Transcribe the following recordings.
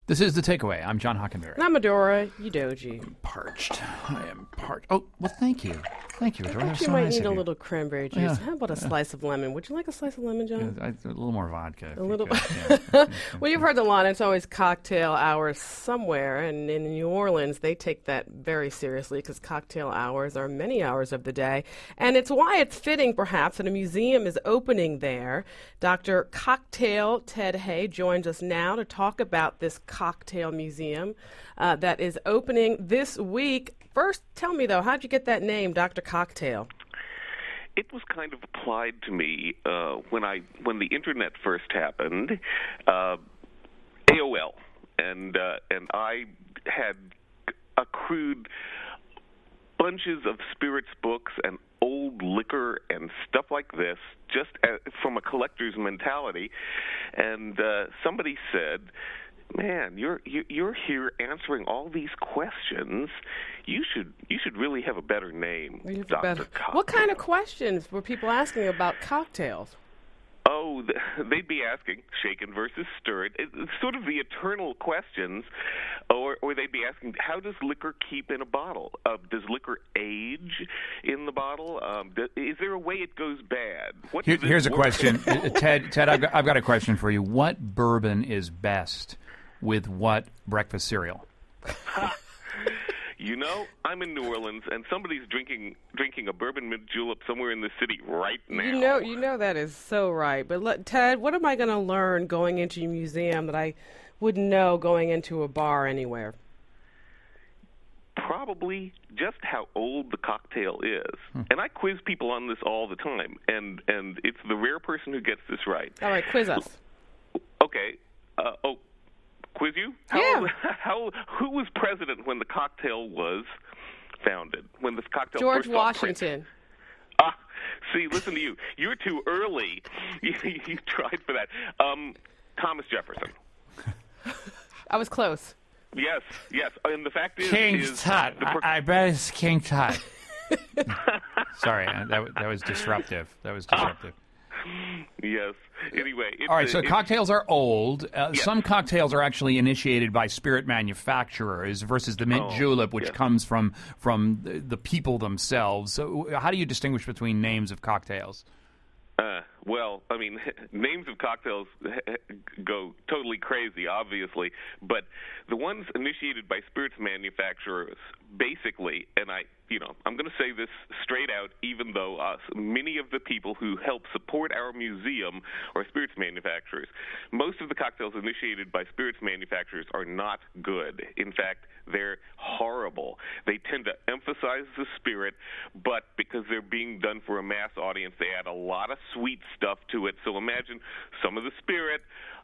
This is The Takeaway. I'm John Hockenberry. And I'm Adora Udoji. I'm parched. I am parched. Oh, well, thank you. Thank you, Adora. I think you might need a little cranberry juice. Yeah. How about a slice of lemon? Would you like a slice of lemon, John? Yeah, a little more vodka. A little. Yeah. Well, you've heard the line. It's always cocktail hour somewhere, and in New Orleans, they take that very seriously because cocktail hours are many hours of the day, and it's why it's fitting, perhaps, that a museum is opening there. Dr. Cocktail Ted Hay joins us now to talk about this cocktail museum that is opening this week. First, tell me though, how'd you get that name, Dr. Cocktail? It was kind of applied to me when the internet first happened, AOL, and I had accrued bunches of spirits books and old liquor and stuff like this, just from a collector's mentality. And somebody said, "Man, you're here answering all these questions. You should really have a better name, Dr. Cocktail." What kind of questions were people asking about cocktails? Oh, they'd be asking shaken versus stirred. It's sort of the eternal questions, or they'd be asking, how does liquor keep in a bottle? Does liquor age in the bottle? Is there a way it goes bad? Here's a question, Ted. I've got a question for you. What bourbon is best with what breakfast cereal? You know, I'm in New Orleans, and somebody's drinking a bourbon mint julep somewhere in the city right now. You know that is so right. But Ted, what am I going to learn going into your museum that I wouldn't know going into a bar anywhere? Probably just how old the cocktail is. And I quiz people on this all the time, and it's the rare person who gets this right. All right, quiz us. Okay. Quiz you? Yeah. Who was president when the cocktail was founded? When this cocktail George first Washington. See, listen to you. You're too early. You tried for that. Thomas Jefferson. I was close. Yes. And the fact is... King Tut. I bet it's King Tut. Sorry, that was disruptive. Yes. Anyway. All right, so cocktails are old. Yes. Some cocktails are actually initiated by spirit manufacturers versus the mint julep, which comes from the people themselves. So how do you distinguish between names of cocktails? Well, I mean, names of cocktails go totally crazy, obviously, but the ones initiated by spirits manufacturers, basically, and I'm going to say this straight out, even though many of the people who help support our museum are spirits manufacturers. Most of the cocktails initiated by spirits manufacturers are not good. In fact, they're horrible. They tend to emphasize the spirit, but because they're being done for a mass audience, they add a lot of sweet stuff to it. So imagine some of the spirit,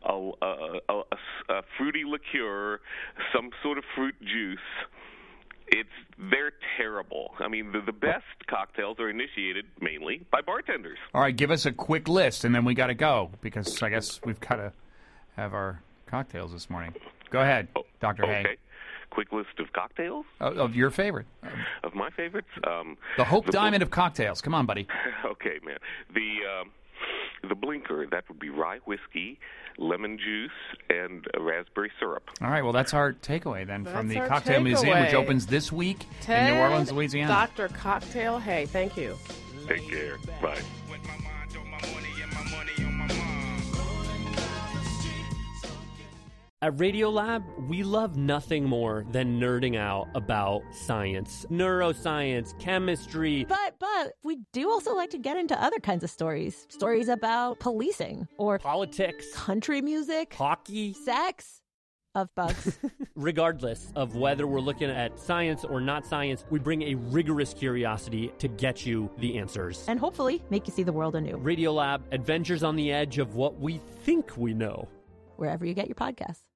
a fruity liqueur, some sort of fruit juice. They're terrible. I mean, the best cocktails are initiated mainly by bartenders. All right, give us a quick list, and then we got to go, because I guess we've got to have our cocktails this morning. Go ahead, Dr. Hay. Okay. Quick list of cocktails? Of your favorite. Of my favorites? The Hope Diamond of cocktails. Come on, buddy. Okay, man. The blinker, that would be rye whiskey, lemon juice, and raspberry syrup. All right, well, that's our takeaway then from the Cocktail Museum, which opens this week in New Orleans, Louisiana. Dr. Cocktail Hay, thank you. Take care. Bye. At Radiolab, we love nothing more than nerding out about science, neuroscience, chemistry. But we do also like to get into other kinds of stories. Stories about policing or politics, country music, hockey, sex, of bugs. Regardless of whether we're looking at science or not science, we bring a rigorous curiosity to get you the answers. And hopefully make you see the world anew. Radiolab, adventures on the edge of what we think we know. Wherever you get your podcasts.